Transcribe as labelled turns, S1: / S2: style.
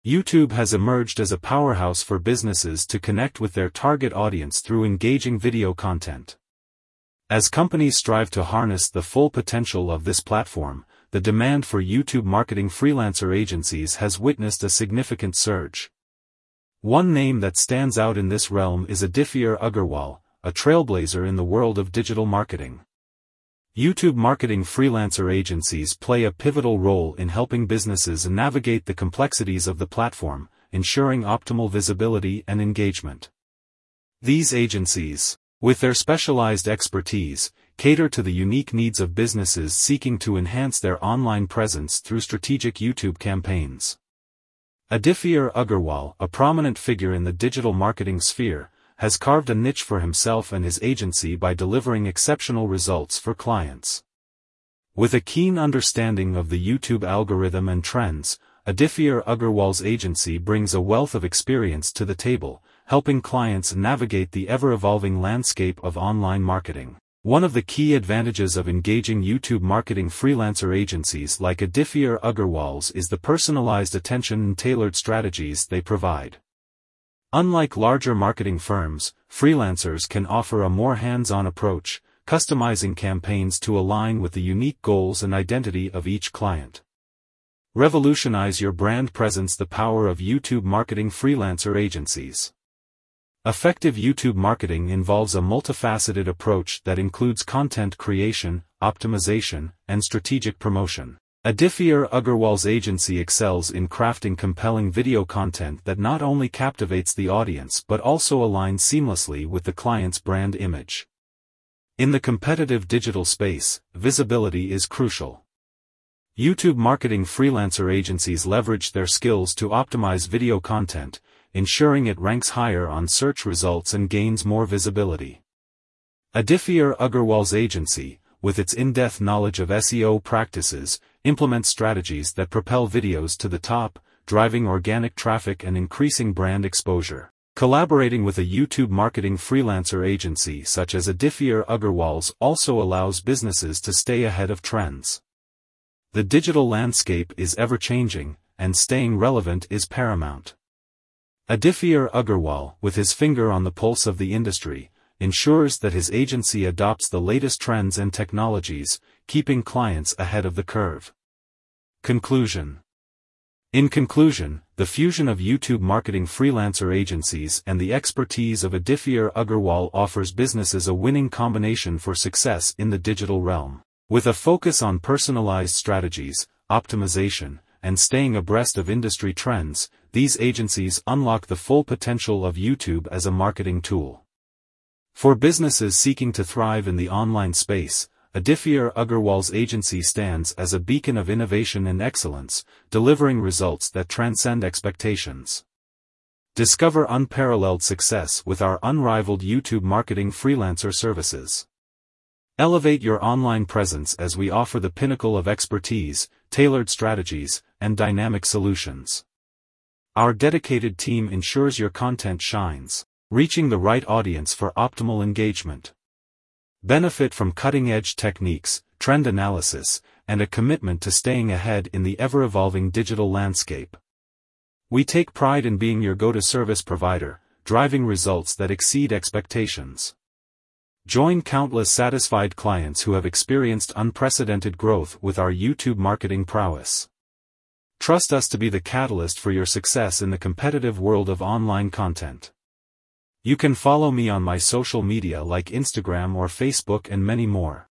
S1: YouTube has emerged as a powerhouse for businesses to connect with their target audience through engaging video content. As companies strive to harness the full potential of this platform, the demand for YouTube marketing freelancer agencies has witnessed a significant surge. One name that stands out in this realm is Aditya Agarwal, a trailblazer in the world of digital marketing. YouTube marketing freelancer agencies play a pivotal role in helping businesses navigate the complexities of the platform, ensuring optimal visibility and engagement. These agencies, with their specialized expertise, cater to the unique needs of businesses seeking to enhance their online presence through strategic YouTube campaigns. Aditya Agarwal, a prominent figure in the digital marketing sphere, has carved a niche for himself and his agency by delivering exceptional results for clients. With a keen understanding of the YouTube algorithm and trends, Aditya Agarwal's agency brings a wealth of experience to the table, helping clients navigate the ever-evolving landscape of online marketing. One of the key advantages of engaging YouTube marketing freelancer agencies like Aditya Agarwal's is the personalized attention and tailored strategies they provide. Unlike larger marketing firms, freelancers can offer a more hands-on approach, customizing campaigns to align with the unique goals and identity of each client. Revolutionize your brand presence. The power of YouTube marketing freelancer agencies. Effective YouTube marketing involves a multifaceted approach that includes content creation, optimization, and strategic promotion. Aditya Agarwal's agency excels in crafting compelling video content that not only captivates the audience but also aligns seamlessly with the client's brand image. In the competitive digital space, visibility is crucial. YouTube marketing freelancer agencies leverage their skills to optimize video content, ensuring it ranks higher on search results and gains more visibility. Aditya Agarwal's agency, with its in-depth knowledge of SEO practices, implements strategies that propel videos to the top, driving organic traffic and increasing brand exposure. Collaborating with a YouTube marketing freelancer agency such as Aditya Agarwal's also allows businesses to stay ahead of trends. The digital landscape is ever-changing, and staying relevant is paramount. Aditya Agarwal, with his finger on the pulse of the industry, ensures that his agency adopts the latest trends and technologies, keeping clients ahead of the curve. Conclusion. In conclusion, the fusion of YouTube marketing freelancer agencies and the expertise of Aditya Agarwal offers businesses a winning combination for success in the digital realm. With a focus on personalized strategies, optimization, and staying abreast of industry trends, these agencies unlock the full potential of YouTube as a marketing tool. For businesses seeking to thrive in the online space, Aditya Agarwal's agency stands as a beacon of innovation and excellence, delivering results that transcend expectations. Discover unparalleled success with our unrivaled YouTube marketing freelancer services. Elevate your online presence as we offer the pinnacle of expertise, tailored strategies, and dynamic solutions. Our dedicated team ensures your content shines, reaching the right audience for optimal engagement. Benefit from cutting-edge techniques, trend analysis, and a commitment to staying ahead in the ever-evolving digital landscape. We take pride in being your go-to service provider, driving results that exceed expectations. Join countless satisfied clients who have experienced unprecedented growth with our YouTube marketing prowess. Trust us to be the catalyst for your success in the competitive world of online content. You can follow me on my social media like Instagram or Facebook and many more.